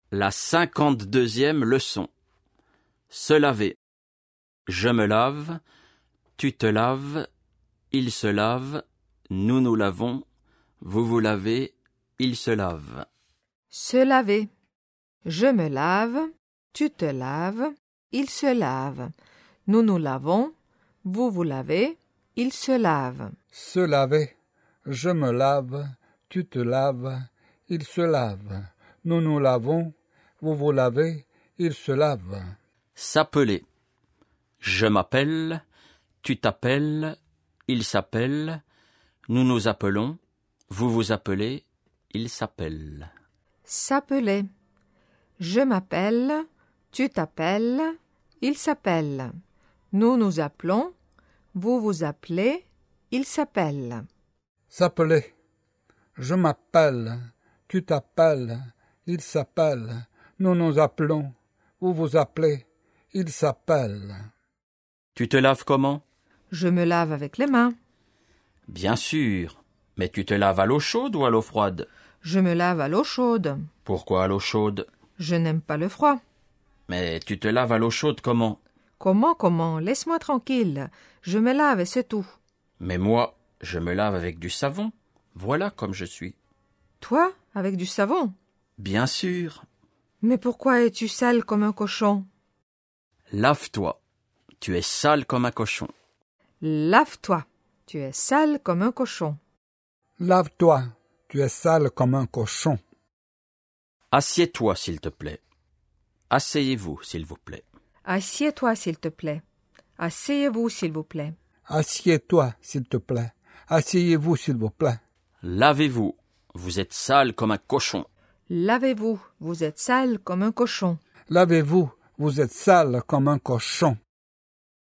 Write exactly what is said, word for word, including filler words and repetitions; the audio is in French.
La cinquante-deuxième leçon. Se laver. Je me lave, tu te laves, il se lave, nous nous lavons, vous vous lavez, il se lave. Se laver. Je me lave, tu te laves, il se lave. Nous nous lavons, vous vous lavez, il se lave. Se laver. Je me lave, tu te laves, il se lave. Nous nous lavons, vous vous lavez, il se lave. S'appeler. Je m'appelle, tu t'appelles, il s'appelle, nous nous appelons, vous vous appelez, il s'appelle. S'appeler. Je m'appelle, tu t'appelles, il s'appelle. Nous nous appelons, vous vous appelez, il s'appelle. S'appeler. Je m'appelle, tu t'appelles, il s'appelle, nous nous appelons, vous vous appelez, il s'appelle. Tu te laves comment? Je me lave avec les mains. Bien sûr, mais tu te laves à l'eau chaude ou à l'eau froide? Je me lave à l'eau chaude. Pourquoi à l'eau chaude? Je n'aime pas le froid. Mais tu te laves à l'eau chaude comment? Comment, comment? Laisse-moi tranquille. Je me lave et c'est tout. Mais moi, je me lave avec du savon. Voilà comme je suis. Toi, avec du savon? Bien sûr. Mais pourquoi es-tu sale comme un cochon? Lave-toi. Tu es sale comme un cochon. Lave-toi. Tu es sale comme un cochon. Lave-toi, tu es sale comme un cochon. Assieds-toi, s'il te plaît. Asseyez-vous, s'il vous plaît. Assieds-toi, s'il te plaît. Asseyez-vous, s'il vous plaît. Assieds-toi, s'il te plaît. Asseyez-vous, s'il vous plaît. Lavez-vous. Vous êtes sale comme un cochon. Lavez-vous. Vous êtes sale comme un cochon. Lavez-vous, vous êtes sale comme un cochon.